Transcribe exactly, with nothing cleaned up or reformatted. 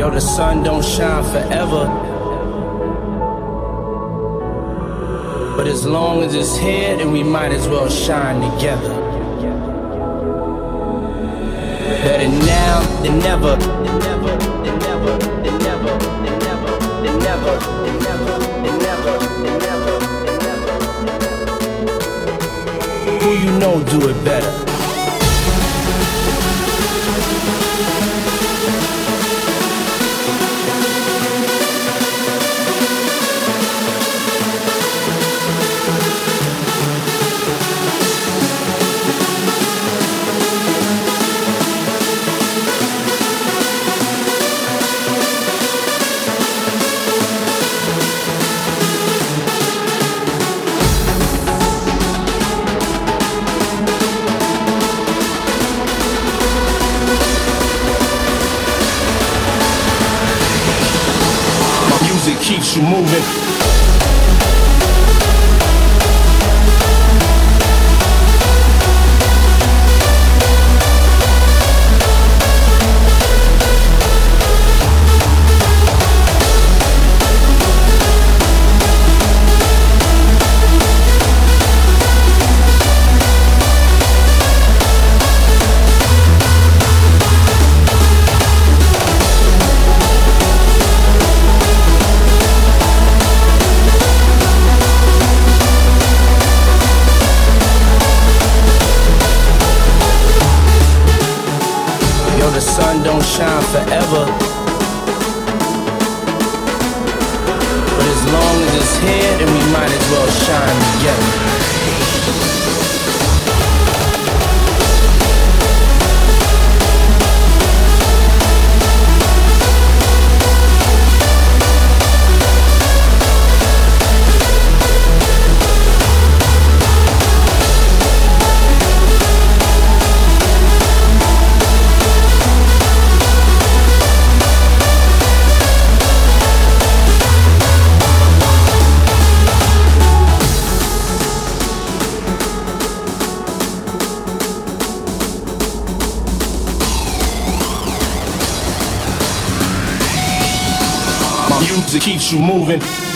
Yo, the sun don't shine forever, but as long as it's here, then we might as well shine together. Better now than never. Than never, than never, than never, than never, than never, than never, than never, than never, than never. Who you know do it better? It keeps you moving. The sun don't shine forever, but as long as it's here, then we might as well shine together. Music keeps you moving.